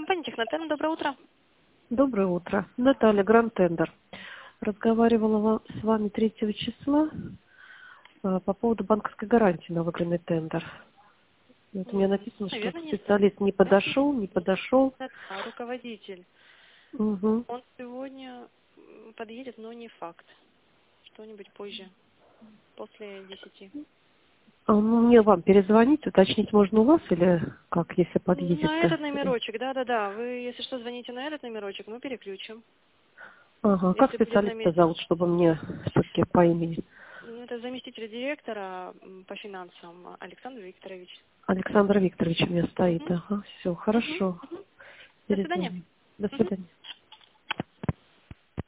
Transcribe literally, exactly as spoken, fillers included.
Компания Технотен, доброе утро. Доброе утро. Наталья, Гранд Тендер. Разговаривала ва- с вами третьего числа а, по поводу банковской гарантии на выигранный тендер. И вот у меня М, написано, что Наверное, не специалист не подошел, не подошел. это, а руководитель. Угу. Он сегодня м, подъедет, но не факт. Что-нибудь позже, после десяти. А ну, мне вам перезвонить, уточнить можно у вас или как, если На подъедет-то? этот номерочек, да-да-да. Вы, если что, звоните на этот номерочек, мы переключим. Ага, как Если будет на специалиста месте. зовут, чтобы мне все-таки по имени? Ну, это заместитель директора м, по финансам Александр Викторович. Александр Викторович у меня стоит. Мгм, Ага, все, мгм, хорошо. мгм. До свидания. Перезвоню. До Мгм. свидания.